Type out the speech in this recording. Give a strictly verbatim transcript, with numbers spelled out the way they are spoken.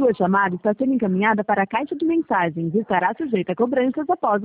Sua chamada está sendo encaminhada para a caixa de mensagens e estará sujeita a cobranças após